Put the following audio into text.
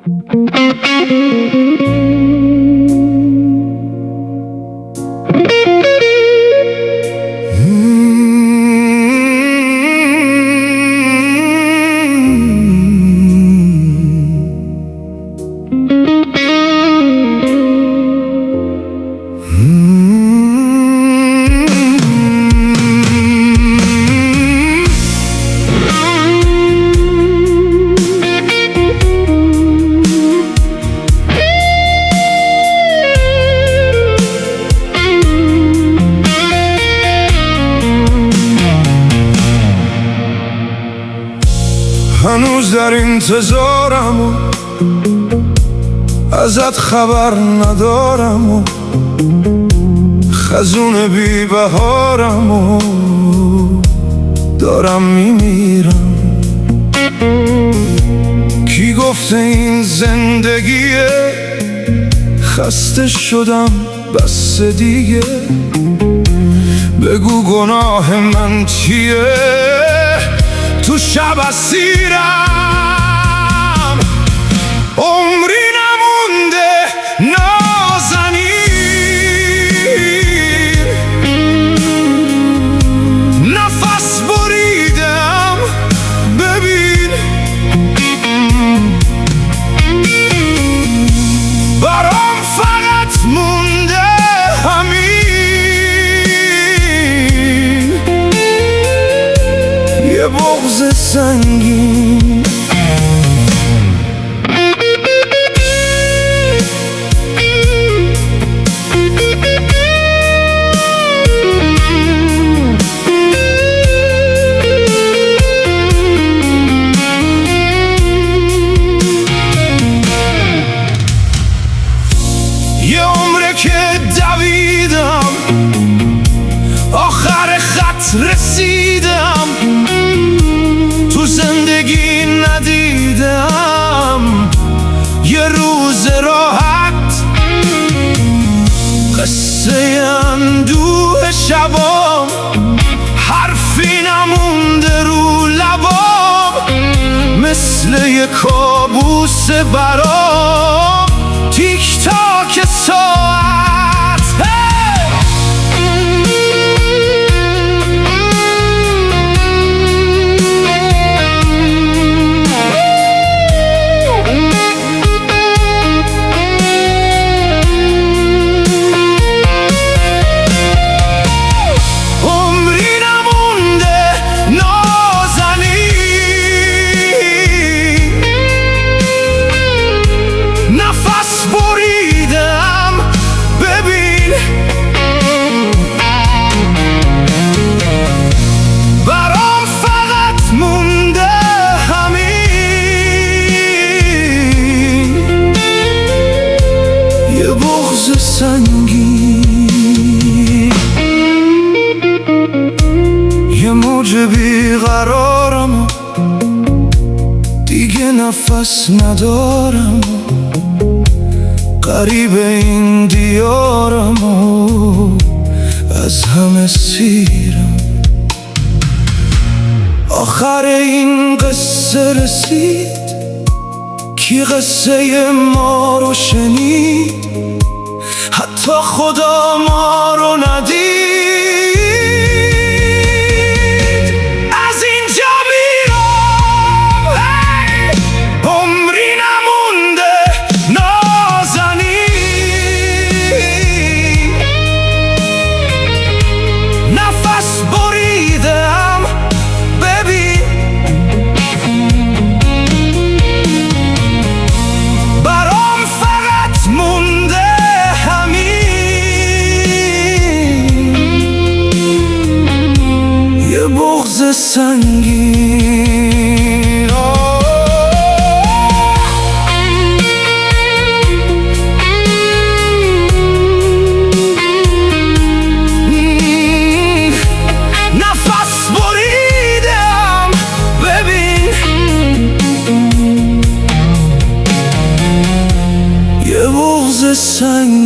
هنوز در انتظارم و ازت خبر ندارم و خزون بی بهارم و دارم میمیرم. کی گفته این زندگیه؟ خسته شدم بس دیگه. بگو گناه من چیه؟ تو شب اسیرم، عمری نمونده نازنین. نفس بریدم ببین، برام فقط مونده همین، یه بغض سنگین. یه عمره که دویدم، آخر خط رسیدم، تو زندگی ندیدم یه روز راحت. قصه اندوه شبام، حرفی نمونده رو لبام، مثل یه کابوس برام تیک تاک ساعت. عمری نمونده نازنین، نفس بریدم ببین، برام فقط مونده همین، یه بغض سنگین. یه موج بیقرارم، دیگه نفس ندارم، غریب این دیارم و از همه سیرم. آخر این قصه رسید، کی قصه ما رو شنید؟ حتی خدا ما رو ندید. از اینجا میرم، عمری نمونده نازنین، نفس بریدم ببین، برام فقط مونده همین، یه بغض سنگین. نفس بریدم ببین، یه بغض سنگین.